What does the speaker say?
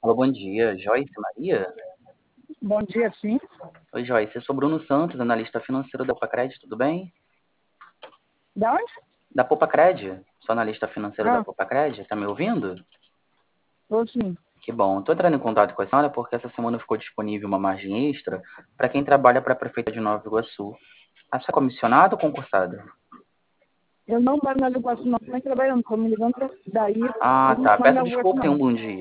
Alô, bom dia. Joyce Maria? Bom dia, sim. Oi, Joyce. Eu sou Bruno Santos, analista financeiro da Popacred, tudo bem? Da onde? Da Popacred? Sou analista financeiro da Ah, Popacred. Tá me ouvindo? tô sim. Que bom. Estou entrando em contato com a senhora porque essa semana ficou disponível uma margem extra para quem trabalha para a Prefeitura de Nova Iguaçu. A senhora é comissionada ou concursada? Eu não moro na Iguaçu, não. Nem trabalhando, tô me ligando daí. Ah, Eu não tá. moro Peço na Iguaçu, desculpa, tenha um não. bom dia.